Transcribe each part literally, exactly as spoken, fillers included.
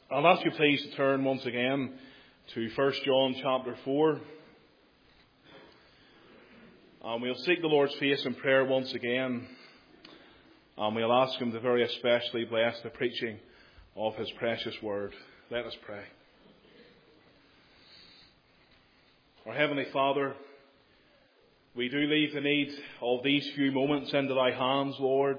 I'll ask you please to turn once again to First John chapter four. And we'll seek the Lord's face in prayer once again. And we'll ask Him to very especially bless the preaching of His precious word. Let us pray. Our Heavenly Father, we do leave the need of these few moments into Thy hands, Lord.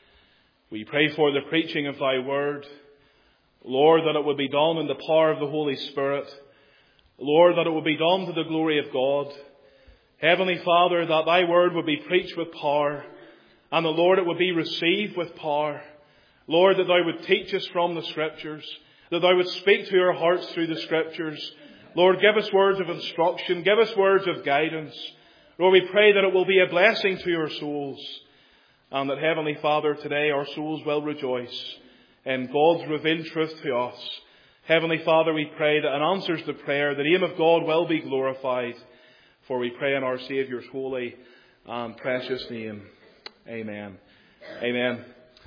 We pray for the preaching of Thy word. Lord, that it would be done in the power of the Holy Spirit. Lord, that it would be done to the glory of God. Heavenly Father, that Thy word would be preached with power. And the Lord, it would be received with power. Lord, that Thou would teach us from the Scriptures. That Thou would speak to our hearts through the Scriptures. Lord, give us words of instruction. Give us words of guidance. Lord, we pray that it will be a blessing to our souls. And that, Heavenly Father, today our souls will rejoice in God's revealed truth to us. Heavenly Father, we pray that in answers to prayer, the name of God will be glorified. For we pray in our Saviour's holy and precious name. Amen. Amen.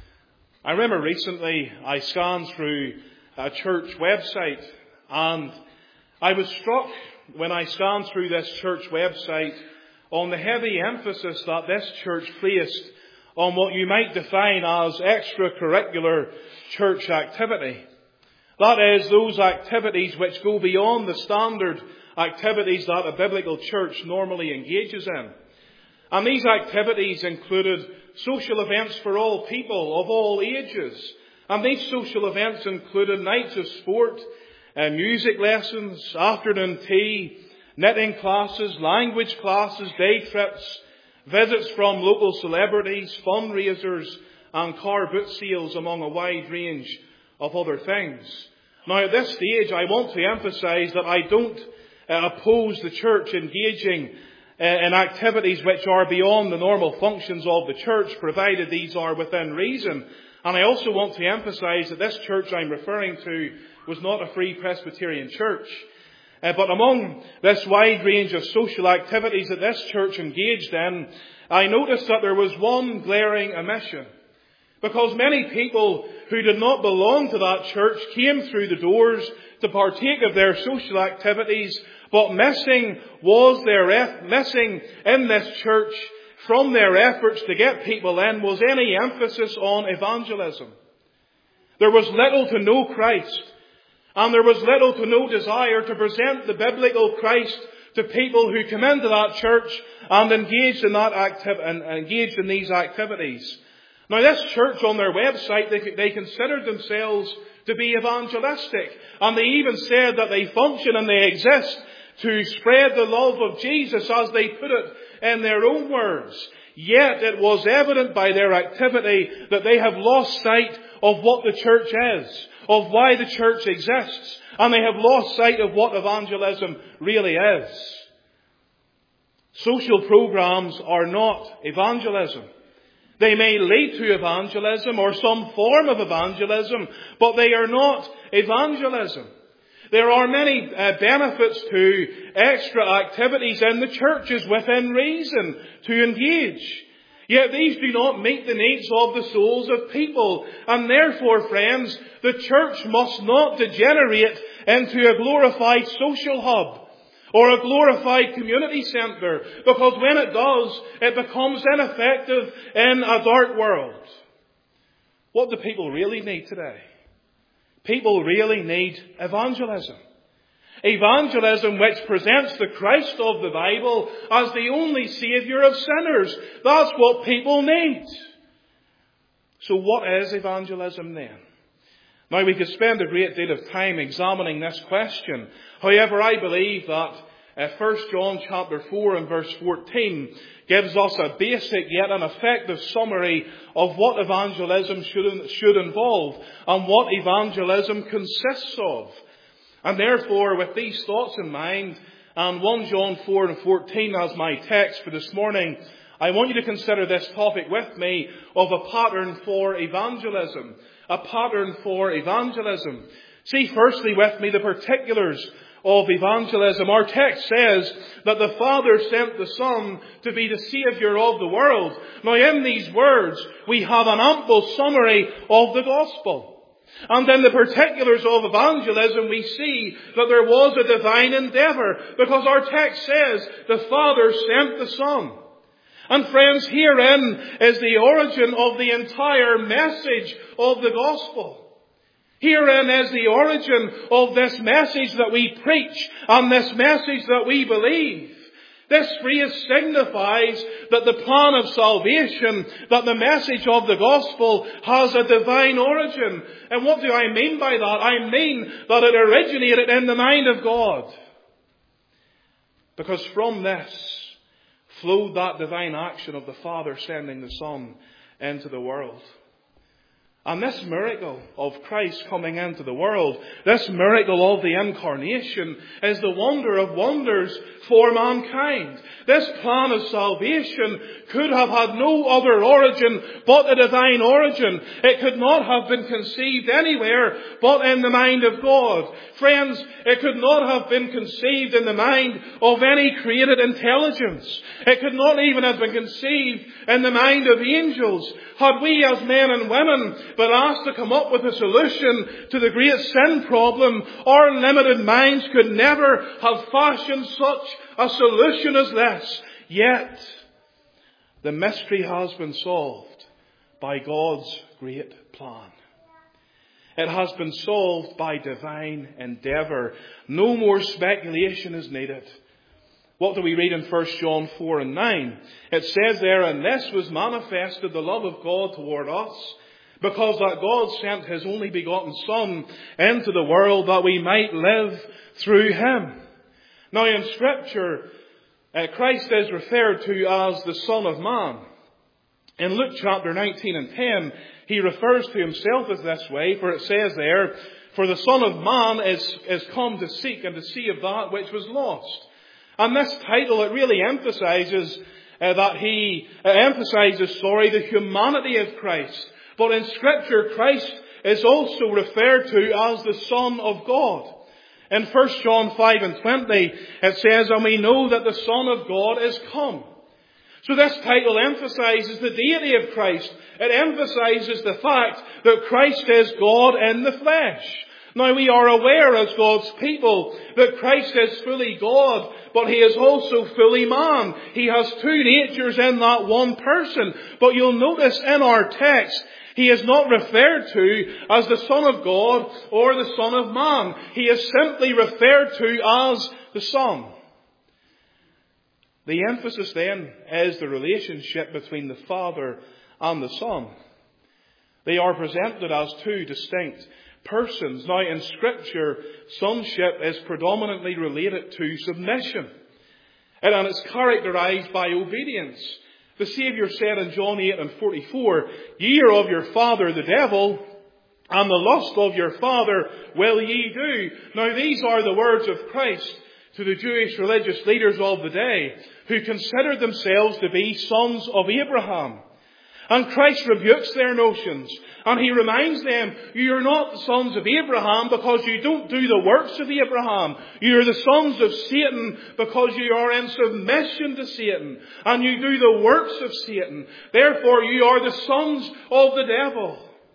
I remember recently I scanned through a church website, and I was struck when I scanned through this church website on the heavy emphasis that this church placed on what you might define as extracurricular church activity. That is, those activities which go beyond the standard activities that a biblical church normally engages in. And these activities included social events for all people of all ages. And these social events included nights of sport, uh, music lessons, afternoon tea, knitting classes, language classes, day trips, visits from local celebrities, fundraisers, and car boot sales, among a wide range of other things. Now, at this stage, I want to emphasize that I don't uh, oppose the church engaging uh, in activities which are beyond the normal functions of the church, provided these are within reason. And I also want to emphasize that this church I'm referring to was not a Free Presbyterian church. Uh, but among this wide range of social activities that this church engaged in, I noticed that there was one glaring omission. Because many people who did not belong to that church came through the doors to partake of their social activities, but missing was their eff- missing in this church from their efforts to get people in was any emphasis on evangelism. There was little to no Christ. And there was little to no desire to present the biblical Christ to people who come into that church and engaged in that activ- and engaged in these activities. Now, this church on their website, they, they considered themselves to be evangelistic, and they even said that they function and they exist to spread the love of Jesus, as they put it in their own words. Yet it was evident by their activity that they have lost sight of what the church is, of why the church exists, and they have lost sight of what evangelism really is. Social programs are not evangelism. They may lead to evangelism or some form of evangelism, but they are not evangelism. There are many uh, benefits to extra activities in the churches within reason to engage. Yet these do not meet the needs of the souls of people. And therefore, friends, the church must not degenerate into a glorified social hub or a glorified community centre, because when it does, it becomes ineffective in a dark world. What do people really need today? People really need evangelism. Evangelism which presents the Christ of the Bible as the only Saviour of sinners. That's what people need. So what is evangelism then? Now, we could spend a great deal of time examining this question. However, I believe that uh, First John chapter four and verse fourteen gives us a basic yet an effective summary of what evangelism should, should involve and what evangelism consists of. And therefore, with these thoughts in mind, and First John four and fourteen as my text for this morning, I want you to consider this topic with me of a pattern for evangelism. A pattern for evangelism. See firstly with me the particulars of evangelism. Our text says that the Father sent the Son to be the Saviour of the world. Now in these words we have an ample summary of the gospel. And in the particulars of evangelism, we see that there was a divine endeavour, because our text says the Father sent the Son. And friends, herein is the origin of the entire message of the gospel. Herein is the origin of this message that we preach and this message that we believe. This phrase signifies that the plan of salvation, that the message of the gospel has a divine origin. And what do I mean by that? I mean that it originated in the mind of God. Because from this flowed that divine action of the Father sending the Son into the world. And this miracle of Christ coming into the world, this miracle of the incarnation, is the wonder of wonders for mankind. This plan of salvation could have had no other origin but a divine origin. It could not have been conceived anywhere but in the mind of God. Friends, it could not have been conceived in the mind of any created intelligence. It could not even have been conceived in the mind of angels. Had we as men and women been asked to come up with a solution to the great sin problem, our limited minds could never have fashioned such a solution as this. Yet, the mystery has been solved by God's great plan. It has been solved by divine endeavour. No more speculation is needed. What do we read in First John four and nine? It says there, "And this was manifested the love of God toward us, because that God sent His only begotten Son into the world that we might live through Him." Now in Scripture, uh, Christ is referred to as the Son of Man. In Luke chapter nineteen and ten, He refers to Himself as this way, for it says there, "For the Son of Man is, is come to seek and to save that which was lost." And this title, it really emphasizes uh, that he uh, emphasizes, sorry, the humanity of Christ. But in Scripture, Christ is also referred to as the Son of God. In First John five and twenty, it says, "And we know that the Son of God is come." So this title emphasizes the deity of Christ. It emphasizes the fact that Christ is God in the flesh. Now we are aware as God's people that Christ is fully God, but He is also fully man. He has two natures in that one person. But you'll notice in our text, He is not referred to as the Son of God or the Son of Man. He is simply referred to as the Son. The emphasis then is the relationship between the Father and the Son. They are presented as two distinct persons. Now in Scripture, sonship is predominantly related to submission. And it's characterized by obedience. The Saviour said in John eight and forty-four, "Ye are of your father the devil, and the lust of your father will ye do." Now these are the words of Christ to the Jewish religious leaders of the day, who considered themselves to be sons of Abraham. And Christ rebukes their notions, and He reminds them, you are not the sons of Abraham because you don't do the works of Abraham. You are the sons of Satan because you are in submission to Satan, and you do the works of Satan. Therefore you are the sons of the devil.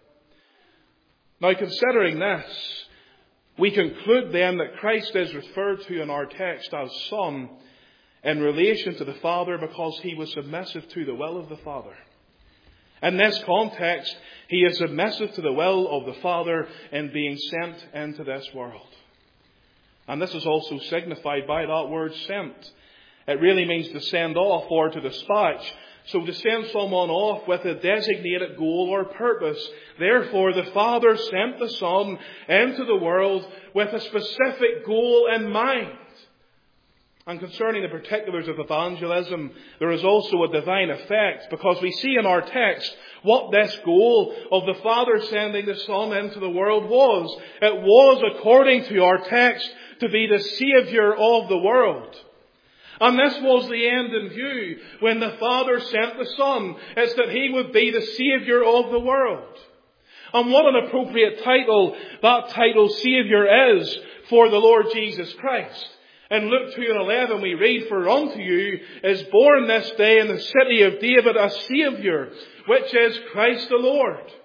Now considering this, we conclude then that Christ is referred to in our text as Son in relation to the Father because He was submissive to the will of the Father. In this context, He is submissive to the will of the Father in being sent into this world. And this is also signified by that word sent. It really means to send off or to dispatch. So to send someone off with a designated goal or purpose. Therefore, the Father sent the Son into the world with a specific goal in mind. And concerning the particulars of evangelism, there is also a divine effect, because we see in our text what this goal of the Father sending the Son into the world was. It was, according to our text, to be the Saviour of the world. And this was the end in view when the Father sent the Son. It's that He would be the Saviour of the world. And what an appropriate title that title Saviour is for the Lord Jesus Christ. In Luke two and eleven we read, "For unto you is born this day in the city of David a Saviour, which is Christ the Lord."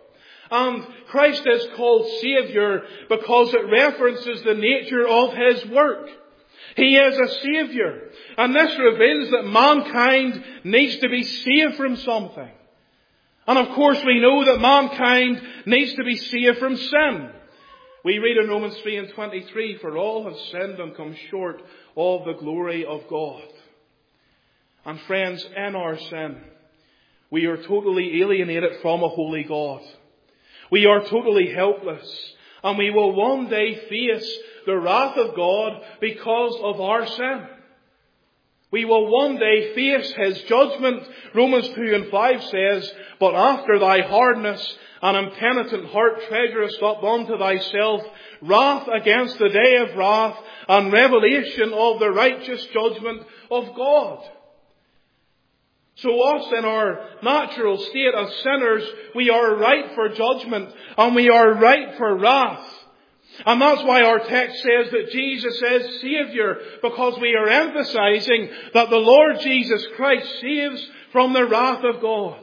And Christ is called Saviour because it references the nature of His work. He is a Saviour. And this reveals that mankind needs to be saved from something. And of course we know that mankind needs to be saved from sin. We read in Romans three and twenty-three, for all have sinned and come short of the glory of God. And friends, in our sin, we are totally alienated from a holy God. We are totally helpless. And we will one day face the wrath of God because of our sin. We will one day face His judgment. Romans two and five says, but after thy hardness and impenitent heart treasurest up unto thyself wrath against the day of wrath and revelation of the righteous judgment of God. So us in our natural state as sinners, we are ripe for judgment and we are ripe for wrath. And that's why our text says that Jesus is Saviour, because we are emphasizing that the Lord Jesus Christ saves from the wrath of God.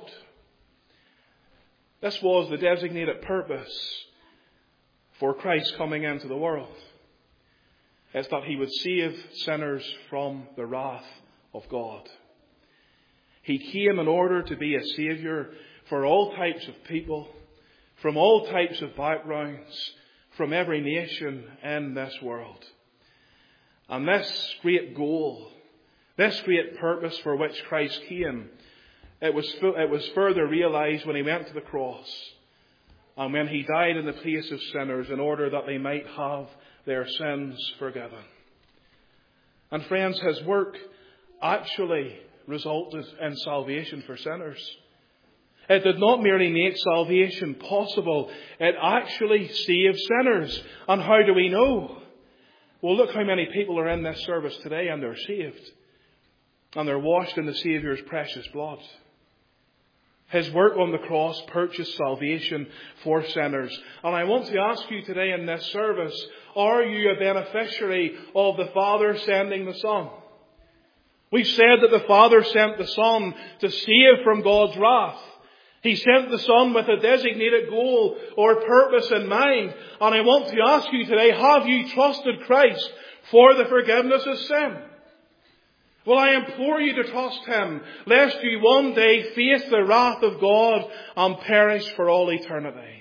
This was the designated purpose for Christ coming into the world. It's that He would save sinners from the wrath of God. He came in order to be a Saviour for all types of people, from all types of backgrounds, from every nation in this world. And this great goal, this great purpose for which Christ came, it was, it was further realized when He went to the cross and when He died in the place of sinners in order that they might have their sins forgiven. And friends, His work actually resulted in salvation for sinners. It did not merely make salvation possible, it actually saved sinners. And how do we know? Well, look how many people are in this service today and they're saved. And they're washed in the Saviour's precious blood. His work on the cross purchased salvation for sinners. And I want to ask you today in this service, are you a beneficiary of the Father sending the Son? We've said that the Father sent the Son to save from God's wrath. He sent the Son with a designated goal or purpose in mind. And I want to ask you today, have you trusted Christ for the forgiveness of sin? Well, I implore you to trust Him, lest you one day face the wrath of God and perish for all eternity.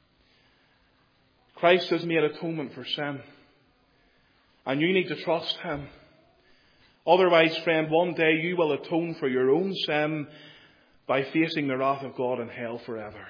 Christ has made atonement for sin. And you need to trust Him. Otherwise, friend, one day you will atone for your own sin by facing the wrath of God in hell forever.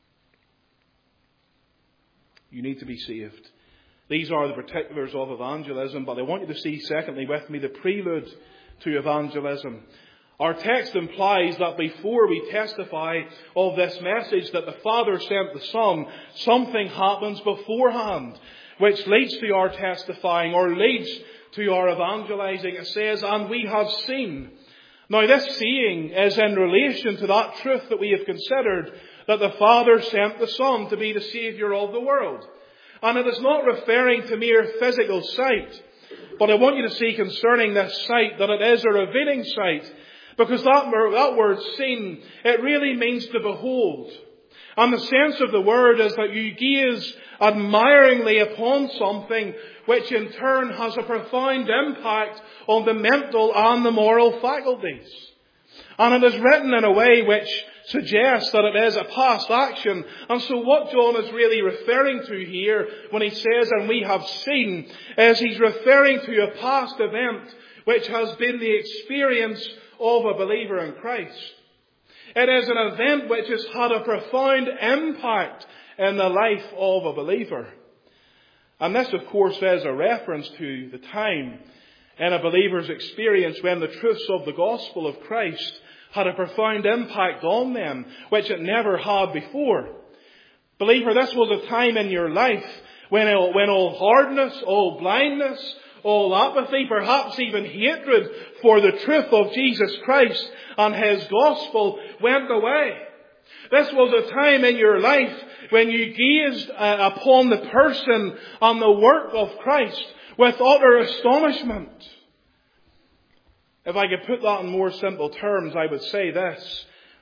You need to be saved. These are the particulars of evangelism, but I want you to see, secondly, with me, the prelude to evangelism. Our text implies that before we testify of this message that the Father sent the Son, something happens beforehand, which leads to our testifying or leads to our evangelizing. It says, and we have seen. Now this seeing is in relation to that truth that we have considered, that the Father sent the Son to be the Saviour of the world. And it is not referring to mere physical sight, but I want you to see concerning this sight that it is a revealing sight, because that, that word seen, it really means to behold. And the sense of the word is that you gaze admiringly upon something which in turn has a profound impact on the mental and the moral faculties. And it is written in a way which suggests that it is a past action. And so what John is really referring to here when he says, and we have seen, is he's referring to a past event which has been the experience of a believer in Christ. It is an event which has had a profound impact in the life of a believer. And this, of course, is a reference to the time in a believer's experience when the truths of the gospel of Christ had a profound impact on them, which it never had before. Believer, this was a time in your life when all, when all hardness, all blindness, all apathy, perhaps even hatred for the truth of Jesus Christ and His gospel went away. This was a time in your life when you gazed uh, upon the person and the work of Christ with utter astonishment. If I could put that in more simple terms, I would say this,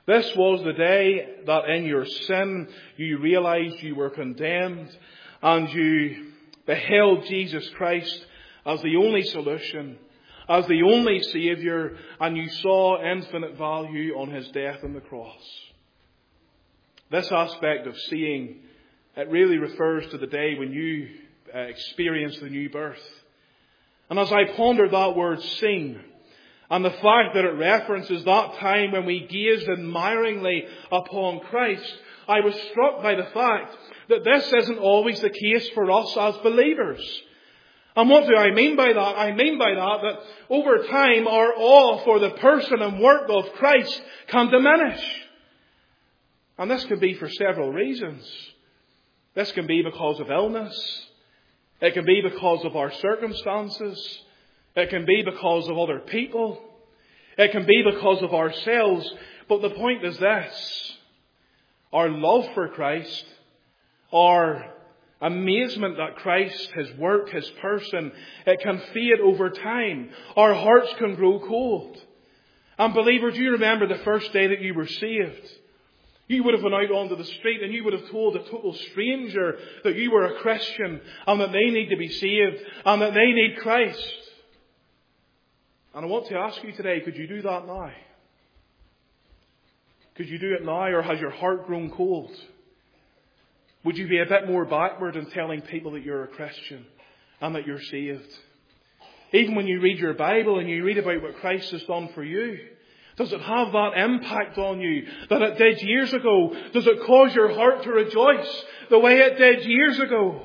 This was the day that in your sin you realized you were condemned and you beheld Jesus Christ as the only solution, as the only Saviour, and you saw infinite value on His death on the cross. This aspect of seeing, it really refers to the day when you uh, experienced the new birth. And as I pondered that word seen, and the fact that it references that time when we gazed admiringly upon Christ, I was struck by the fact that this isn't always the case for us as believers. And what do I mean by that? I mean by that that over time our awe for the person and work of Christ can diminish. And this can be for several reasons. This can be because of illness. It can be because of our circumstances. It can be because of other people. It can be because of ourselves. But the point is this. Our love for Christ, our amazement at Christ, His work, His person, it can fade over time. Our hearts can grow cold. And believer, do you remember the first day that you were saved? You would have gone out onto the street and you would have told a total stranger that you were a Christian and that they need to be saved and that they need Christ. And I want to ask you today, could you do that now? Could you do it now, or has your heart grown cold? Would you be a bit more backward in telling people that you're a Christian and that you're saved? Even when you read your Bible and you read about what Christ has done for you, does it have that impact on you that it did years ago? Does it cause your heart to rejoice the way it did years ago?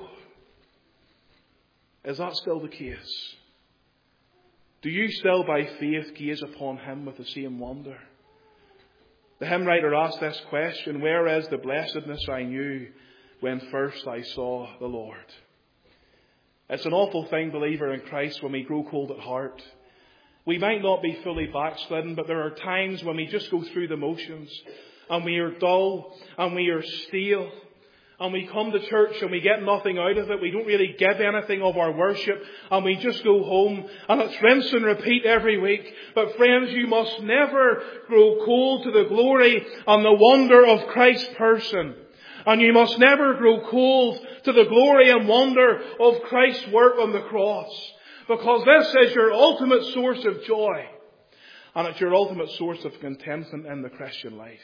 Is that still the case? Do you still by faith gaze upon Him with the same wonder? The hymn writer asked this question, where is the blessedness I knew when first I saw the Lord? It's an awful thing, believer in Christ, when we grow cold at heart. We might not be fully backslidden, but there are times when we just go through the motions and we are dull and we are stale and we come to church and we get nothing out of it. We don't really give anything of our worship and we just go home and it's rinse and repeat every week. But friends, you must never grow cold to the glory and the wonder of Christ's person. And you must never grow cold to the glory and wonder of Christ's work on the cross. Because this is your ultimate source of joy. And it's your ultimate source of contentment in the Christian life.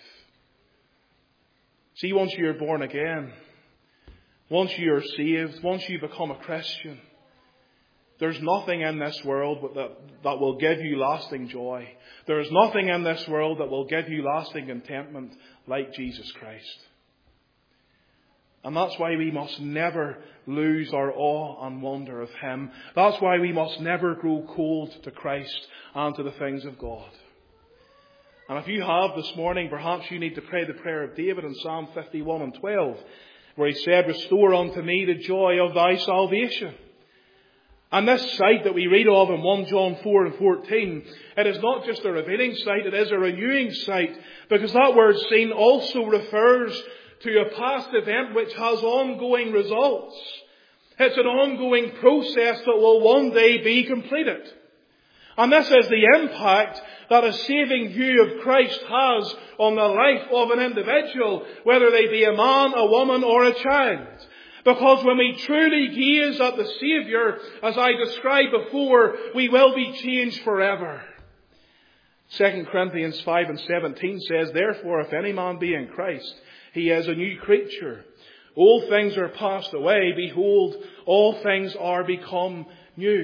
See, once you're born again, once you're saved, once you become a Christian, there's nothing in this world that, that will give you lasting joy. There is nothing in this world that will give you lasting contentment like Jesus Christ. And that's why we must never lose our awe and wonder of Him. That's why we must never grow cold to Christ and to the things of God. And if you have this morning, perhaps you need to pray the prayer of David in Psalm fifty-one and twelve, where he said, restore unto me the joy of thy salvation. And this sight that we read of in First John four and fourteen, it is not just a revealing sight, it is a renewing sight, because that word seen also refers to a past event which has ongoing results. It's an ongoing process that will one day be completed. And this is the impact that a saving view of Christ has on the life of an individual, whether they be a man, a woman, or a child. Because when we truly gaze at the Saviour, as I described before, we will be changed forever. Second Corinthians five and seventeen says, therefore, if any man be in Christ, he is a new creature. All things are passed away. Behold, all things are become new.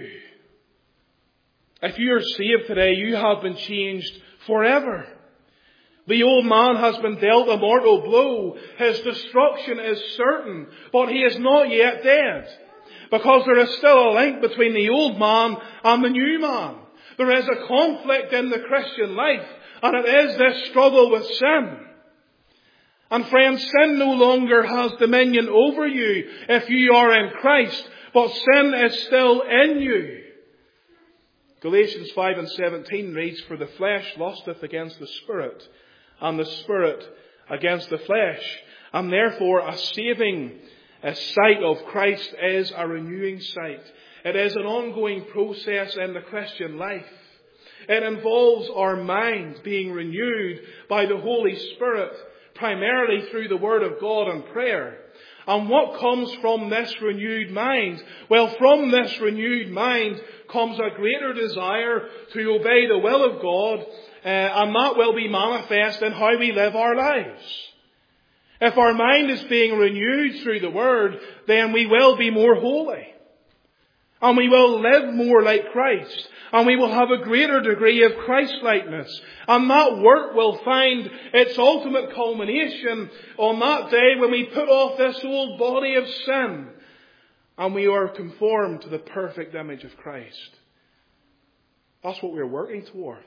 If you are saved today, you have been changed forever. The old man has been dealt a mortal blow. His destruction is certain, but he is not yet dead. Because there is still a link between the old man and the new man. There is a conflict in the Christian life, and it is this struggle with sin. And friends, sin no longer has dominion over you if you are in Christ, but sin is still in you. Galatians five and seventeen reads, for the flesh lusteth against the Spirit, and the Spirit against the flesh. And therefore a saving a sight of Christ is a renewing sight. It is an ongoing process in the Christian life. It involves our mind being renewed by the Holy Spirit, primarily through the Word of God and prayer. And what comes from this renewed mind? Well, from this renewed mind comes a greater desire to obey the will of God, uh, and that will be manifest in how we live our lives. If our mind is being renewed through the Word, then we will be more holy. And we will live more like Christ. And we will have a greater degree of Christ-likeness. And that work will find its ultimate culmination on that day when we put off this old body of sin and we are conformed to the perfect image of Christ. That's what we're working towards.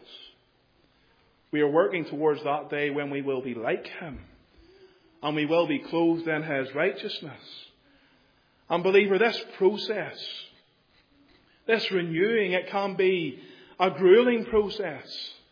We are working towards that day when we will be like Him. And we will be clothed in His righteousness. And believer, this process, this renewing, it can be a grueling process.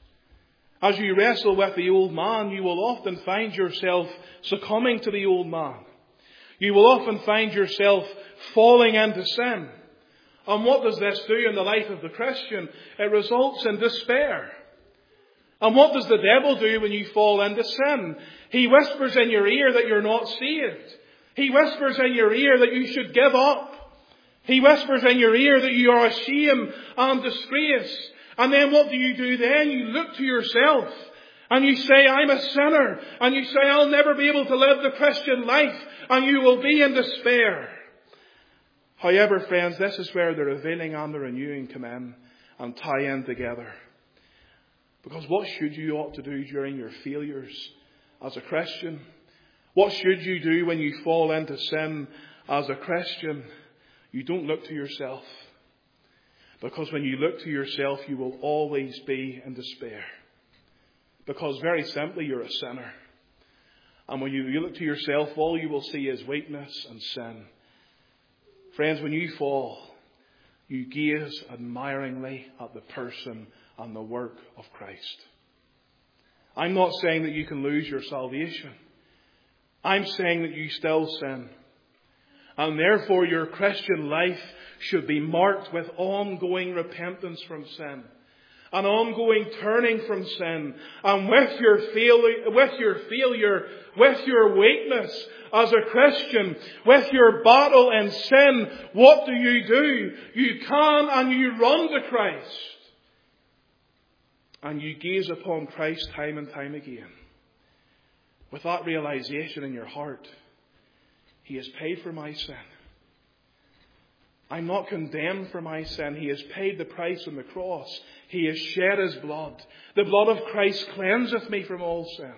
As you wrestle with the old man, you will often find yourself succumbing to the old man. You will often find yourself falling into sin. And what does this do in the life of the Christian? It results in despair. And what does the devil do when you fall into sin? He whispers in your ear that you're not saved. He whispers in your ear that you should give up. He whispers in your ear that you are a shame and disgrace. And then what do you do then? You look to yourself and you say, I'm a sinner. And you say, I'll never be able to live the Christian life. And you will be in despair. However, friends, this is where the revealing and the renewing come in and tie in together. Because what should you ought to do during your failures as a Christian? What should you do when you fall into sin as a Christian? You don't look to yourself. Because when you look to yourself, you will always be in despair. Because very simply, you're a sinner. And when you, you look to yourself, all you will see is weakness and sin. Friends, when you fall, you gaze admiringly at the person and the work of Christ. I'm not saying that you can lose your salvation. I'm saying that you still sin. And therefore your Christian life should be marked with ongoing repentance from sin. An ongoing turning from sin. And with your failure, with your failure, with your weakness as a Christian, with your battle in sin, what do you do? You can and you run to Christ. And you gaze upon Christ time and time again. With that realization in your heart, He has paid for my sin. I'm not condemned for my sin. He has paid the price on the cross. He has shed His blood. The blood of Christ cleanseth me from all sin.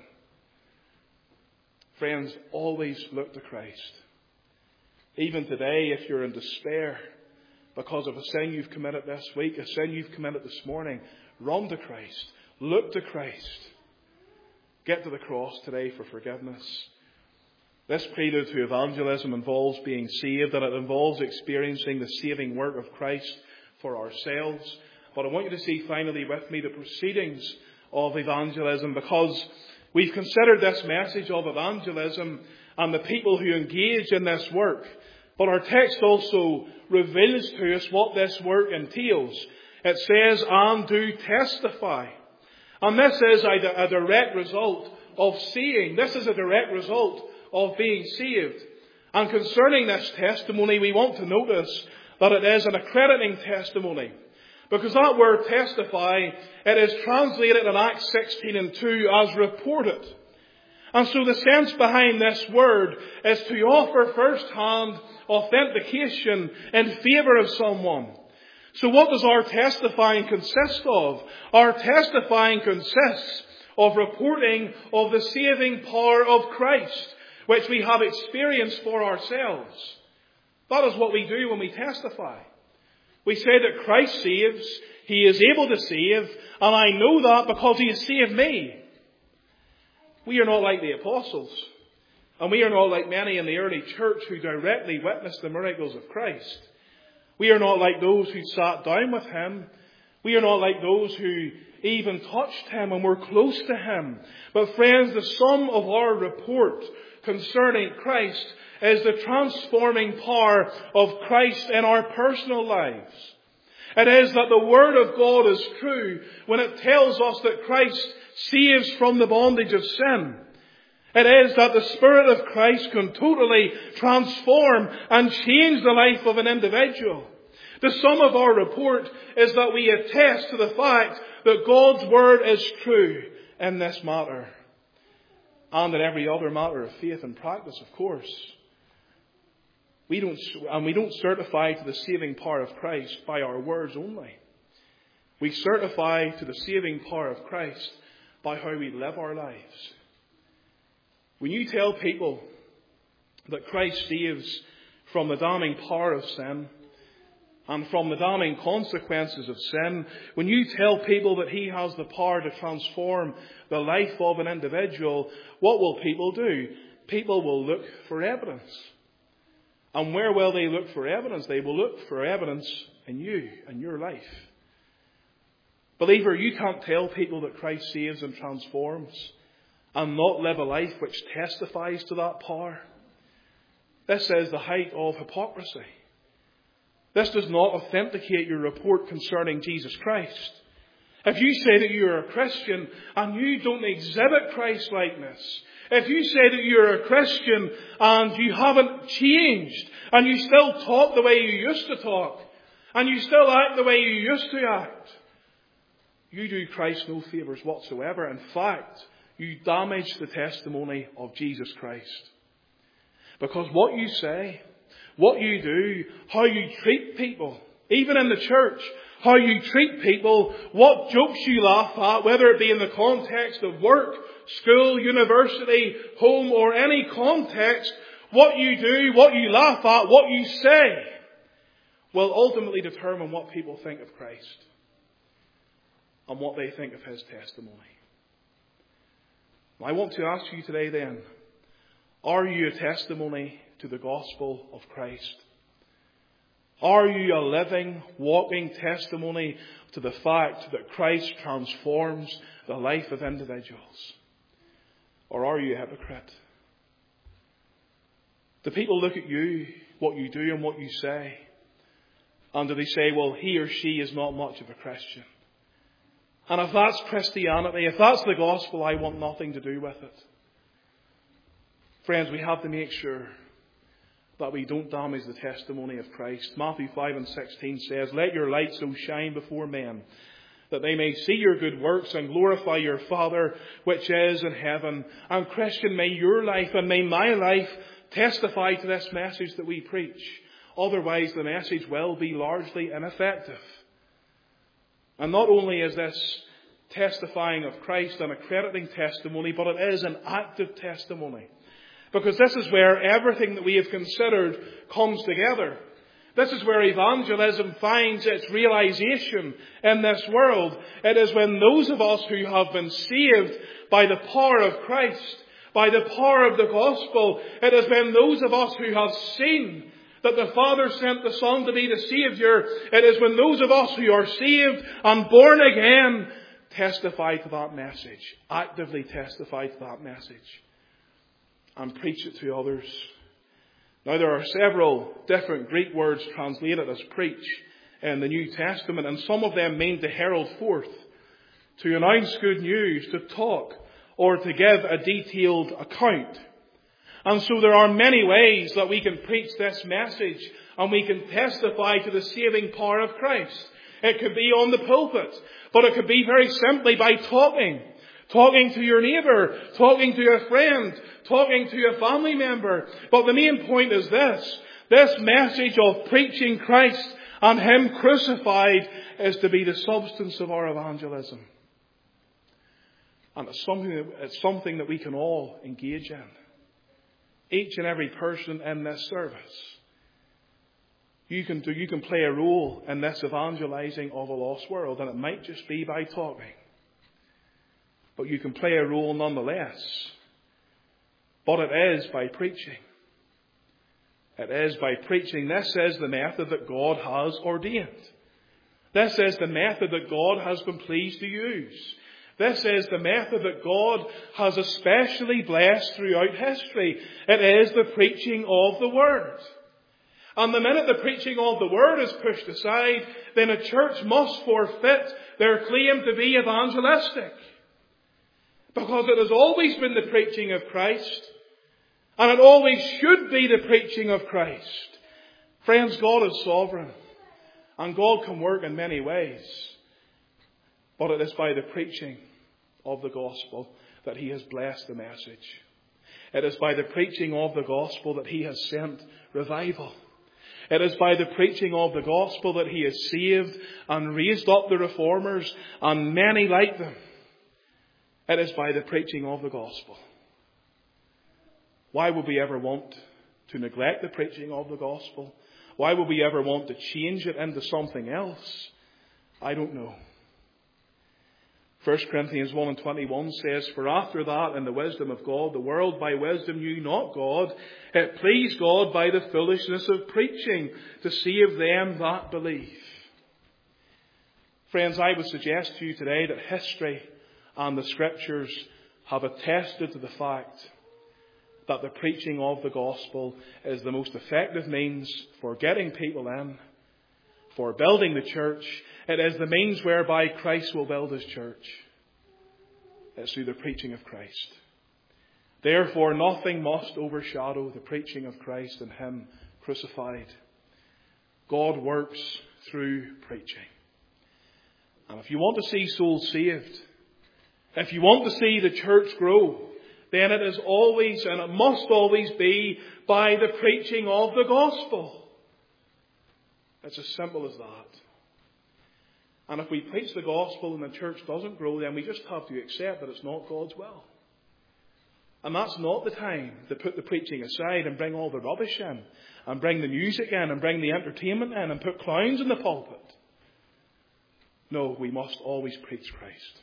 Friends, always look to Christ. Even today, if you're in despair because of a sin you've committed this week, a sin you've committed this morning, run to Christ. Look to Christ. Get to the cross today for forgiveness. This prelude to evangelism involves being saved, and it involves experiencing the saving work of Christ for ourselves. But I want you to see finally with me the proceedings of evangelism, because we've considered this message of evangelism and the people who engage in this work. But our text also reveals to us what this work entails. It says, and do testify. And this is a, a direct result of seeing. This is a direct result of being saved. And concerning this testimony, we want to notice that it is an accrediting testimony. Because that word testify, it is translated in Acts sixteen and two as reported. And so the sense behind this word is to offer first-hand authentication in favour of someone. So what does our testifying consist of? Our testifying consists of reporting of the saving power of Christ, which we have experienced for ourselves. That is what we do when we testify. We say that Christ saves, He is able to save, and I know that because He has saved me. We are not like the apostles, and we are not like many in the early church who directly witnessed the miracles of Christ. We are not like those who sat down with Him. We are not like those who even touched Him and were close to Him. But friends, the sum of our report concerning Christ is the transforming power of Christ in our personal lives. It is that the Word of God is true when it tells us that Christ saves from the bondage of sin. It is that the Spirit of Christ can totally transform and change the life of an individual. The sum of our report is that we attest to the fact that God's Word is true in this matter. And in every other matter of faith and practice, of course. We don't, and we don't certify to the saving power of Christ by our words only. We certify to the saving power of Christ by how we live our lives. When you tell people that Christ saves from the damning power of sin and from the damning consequences of sin, when you tell people that He has the power to transform the life of an individual, what will people do? People will look for evidence. And where will they look for evidence? They will look for evidence in you and your life. Believer, you can't tell people that Christ saves and transforms and not live a life which testifies to that power. This is the height of hypocrisy. This does not authenticate your report concerning Jesus Christ. If you say that you are a Christian and you don't exhibit Christ-likeness, if you say that you're a Christian and you haven't changed and you still talk the way you used to talk and you still act the way you used to act, you do Christ no favours whatsoever. In fact, you damage the testimony of Jesus Christ. Because what you say, what you do, how you treat people, even in the church, how you treat people, what jokes you laugh at, whether it be in the context of work, school, university, home, or any context, what you do, what you laugh at, what you say, will ultimately determine what people think of Christ and what they think of His testimony. I want to ask you today then, are you a testimony to the gospel of Christ? Are you a living, walking testimony to the fact that Christ transforms the life of individuals? Or are you a hypocrite? Do people look at you, what you do and what you say, and do they say, well, he or she is not much of a Christian? And if that's Christianity, if that's the gospel, I want nothing to do with it. Friends, we have to make sure that we don't damage the testimony of Christ. Matthew five and sixteen says, let your light so shine before men, that they may see your good works and glorify your Father which is in heaven. And Christian, may your life and may my life testify to this message that we preach. Otherwise the message will be largely ineffective. And not only is this testifying of Christ an accrediting testimony, but it is an active testimony. Because this is where everything that we have considered comes together. This is where evangelism finds its realization in this world. It is when those of us who have been saved by the power of Christ, by the power of the gospel, it is when those of us who have seen that the Father sent the Son to be the Saviour, it is when those of us who are saved and born again testify to that message, actively testify to that message, and preach it to others. Now, there are several different Greek words translated as preach in the New Testament, and some of them mean to herald forth, to announce good news, to talk, or to give a detailed account. And so there are many ways that we can preach this message and we can testify to the saving power of Christ. It could be on the pulpit, but it could be very simply by talking. Talking to your neighbour, talking to a friend, talking to a family member. But the main point is this. This message of preaching Christ and Him crucified is to be the substance of our evangelism. And it's something that, it's something that we can all engage in. Each and every person in this service. You can do, you can play a role in this evangelizing of a lost world, and it might just be by talking. But you can play a role nonetheless. But it is by preaching. It is by preaching. This is the method that God has ordained. This is the method that God has been pleased to use. This is the method that God has especially blessed throughout history. It is the preaching of the Word. And the minute the preaching of the Word is pushed aside, then a church must forfeit their claim to be evangelistic. Because it has always been the preaching of Christ. And it always should be the preaching of Christ. Friends, God is sovereign. And God can work in many ways. But it is by the preaching of the gospel that He has blessed the message. It is by the preaching of the gospel that He has sent revival. It is by the preaching of the gospel that He has saved and raised up the reformers and many like them. It is by the preaching of the gospel. Why would we ever want to neglect the preaching of the gospel? Why would we ever want to change it into something else? I don't know. First Corinthians one and twenty-one says, "For after that, in the wisdom of God, the world by wisdom knew not God. It pleased God by the foolishness of preaching to save them that believe." Friends, I would suggest to you today that history and the Scriptures have attested to the fact that the preaching of the gospel is the most effective means for getting people in, for building the church. It is the means whereby Christ will build His church. It's through the preaching of Christ. Therefore, nothing must overshadow the preaching of Christ and Him crucified. God works through preaching. And if you want to see souls saved, if you want to see the church grow, then it is always and it must always be by the preaching of the gospel. It's as simple as that. And if we preach the gospel and the church doesn't grow, then we just have to accept that it's not God's will. And that's not the time to put the preaching aside and bring all the rubbish in, and bring the music in, and bring the entertainment in, and put clowns in the pulpit. No, we must always preach Christ.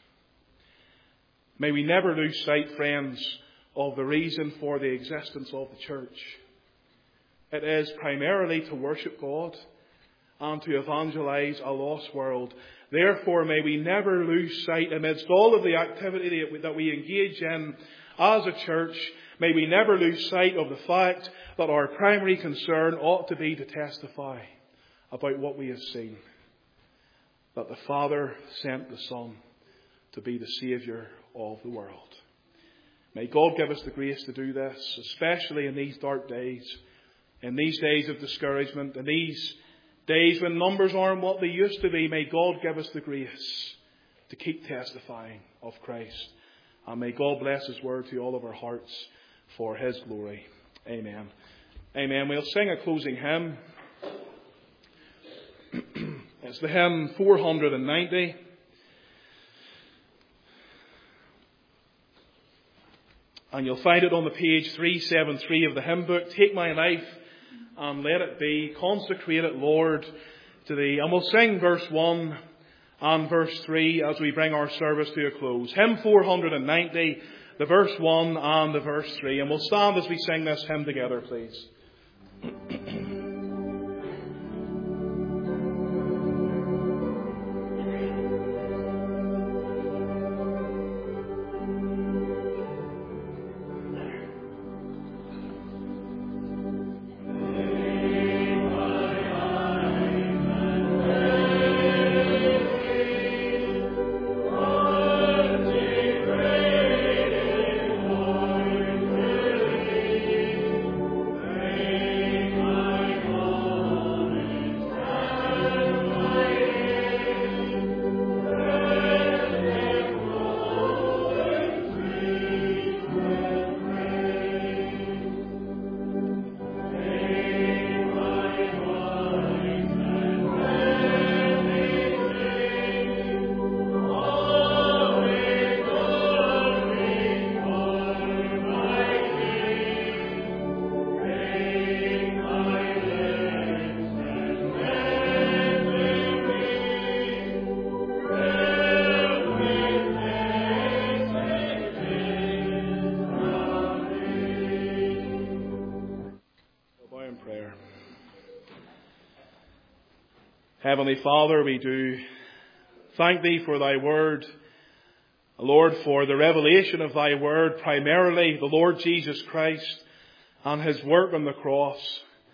May we never lose sight, friends, of the reason for the existence of the church. It is primarily to worship God and to evangelize a lost world. Therefore, may we never lose sight amidst all of the activity that we engage in as a church. May we never lose sight of the fact that our primary concern ought to be to testify about what we have seen. That the Father sent the Son to be the Saviour of the world. May God give us the grace to do this, especially in these dark days, in these days of discouragement, in these days when numbers aren't what they used to be. May God give us the grace to keep testifying of Christ. And may God bless His word to all of our hearts for His glory. Amen. Amen. We'll sing a closing hymn. It's the hymn four hundred ninety. And you'll find it on the page three seventy-three of the hymn book. Take my life and let it be. Consecrate it, Lord, to Thee. And we'll sing verse one and verse three as we bring our service to a close. Hymn four hundred ninety, the verse one and the verse three. And we'll stand as we sing this hymn together, please. Heavenly Father, we do thank Thee for Thy word. Lord, for the revelation of Thy word, primarily the Lord Jesus Christ and His work on the cross.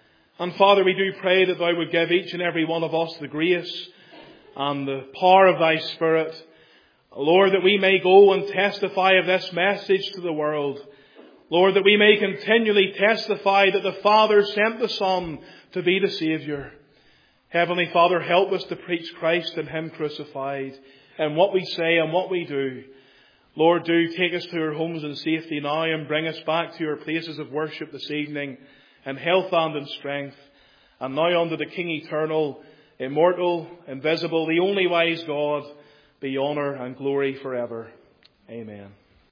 And Father, we do pray that Thou would give each and every one of us the grace and the power of Thy Spirit, Lord, that we may go and testify of this message to the world. Lord, that we may continually testify that the Father sent the Son to be the Saviour. Heavenly Father, help us to preach Christ and Him crucified in what we say and what we do. Lord, do take us to our homes in safety now and bring us back to our places of worship this evening in health and in strength. And now unto the King eternal, immortal, invisible, the only wise God, be honour and glory forever. Amen.